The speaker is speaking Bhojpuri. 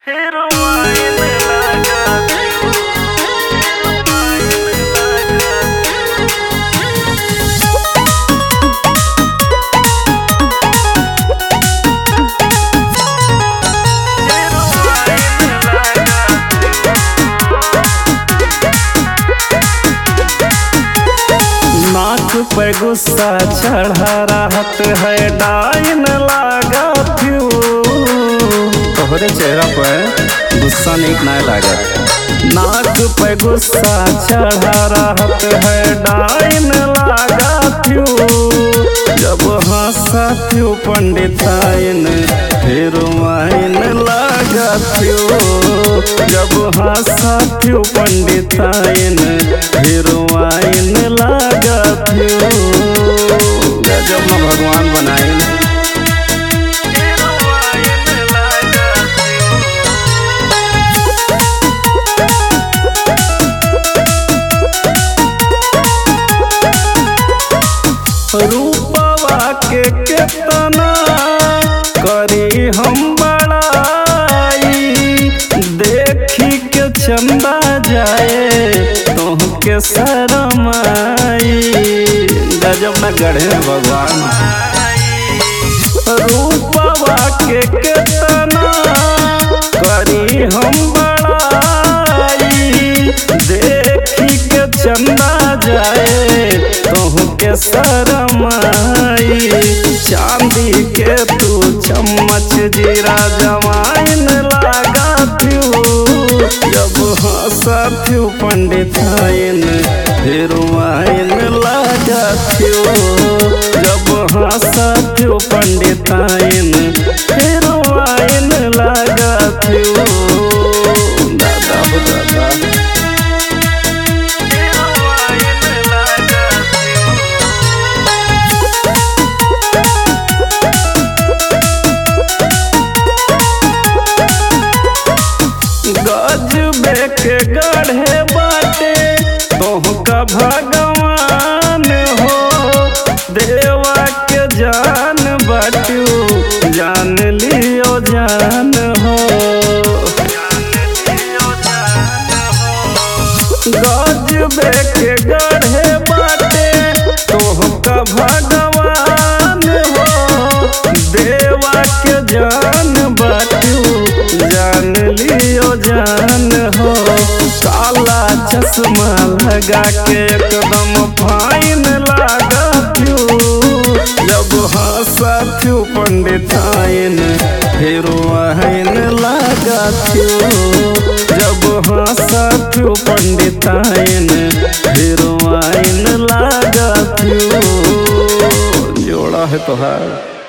नाक पे गुस्सा चढ़ा रहत है डाइन लागा क्यों। तोहरे चेहरा पर गुस्सा नीक नहीं लागत। नाक पे गुस्सा चढ़ा रहत है डाइन लागा क्यों। जब हंसा क्यों पंडिताइन फिर वाइन लागा क्यों। जब हंसा क्यों पंडिताइन फिर वाइन लागा क्यों। गजब में भगवान बनाए। रूपवा के केतना करी हम बड़ाई। देखी के चंदा जाए तोहके शरम आई। गजब न गढ़े भगवान। रूपवा के केतना करी हम बड़ाई। देखी के चंदा जाए तोहके शरम आई। चांदी के तू चम्मच जीरा जमाइन लागा क्यों। जब हंसा क्यों पंडिताइन फिर वाइन लागा क्यों। जब हंसा क्यों पंडिताइन फिर वाइन लागा क्यों। दादा हो दादा। गजबे के गढ़े बाटे तोहका भगवान हो। देवा के जान बाटू जान लियो जान हो। गजबे के गढ़े बाटे तोहका भगवान हो। देवा के जान बाटू जान लियो जान हो। काला चश्मा लगा के एकदम फाइन लागा क्यों। जब हंसा क्यों पंडिताइन फिर वाइन लागा क्यों। जब हंसा क्यों पंडिताइन फिर वाइन लागा क्यों। जोड़ा है तोहार।